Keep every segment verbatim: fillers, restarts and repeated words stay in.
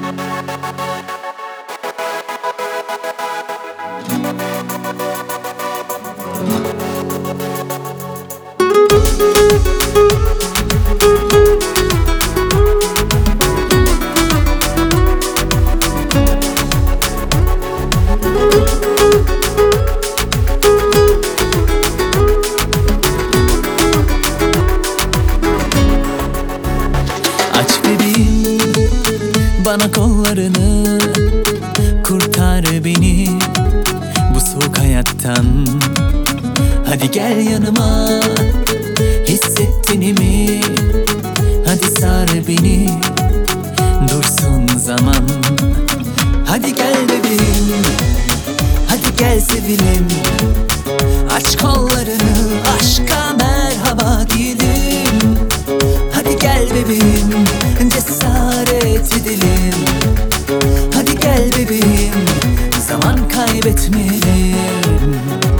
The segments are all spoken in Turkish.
Aç bebeğim bana kollarını, kurtar beni bu soğuk hayattan. Hadi gel yanıma, hissettin mi? Hadi sar beni, dursun zaman. Hadi gel bebeğim, hadi gel sevilim. Aç kollarını, aşka merhaba diyelim. Hadi gel bebeğim, cesaret edelim. Hadi gel bebeğim, zaman kaybetmeyelim.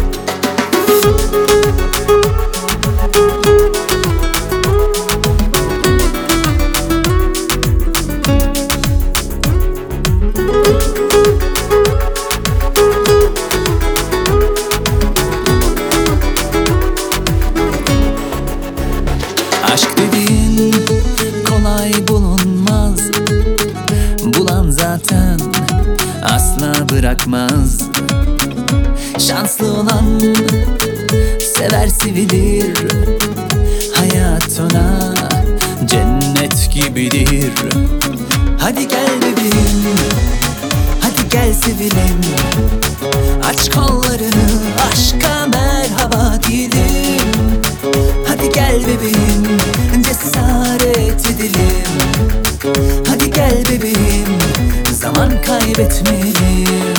Aşk dediğin kolay bulunmaz, bulan zaten asla bırakmaz. Şanslı olan sever sevilir, hayat ona cennet gibidir. Hadi gel bebeğim, hadi gel sevilim. Aç kollarını, aşka merhaba diyelim. Hadi gel bebeğim, cesaret edelim. Hadi gel bebeğim, zaman kaybetmeyelim.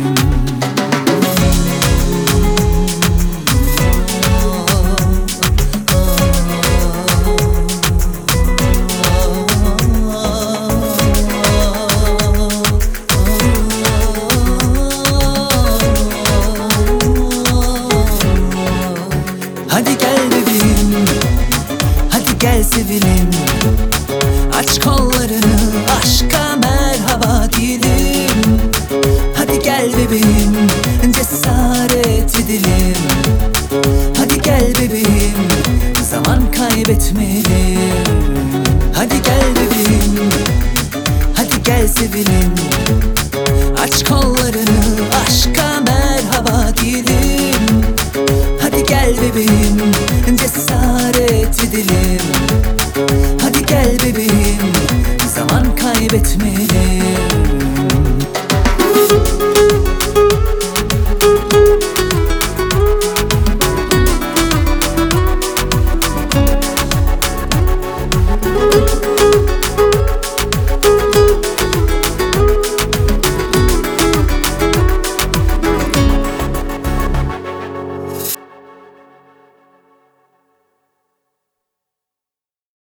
Hadi gel bebeğim, hadi gel sevilim. Aç kollarını, aşka merhaba diyelim. Hadi gel bebeğim, cesaret edelim. Hadi gel bebeğim, zaman kaybetmeyelim. Hadi gel bebeğim, hadi gel sevilim. Aç kollarını,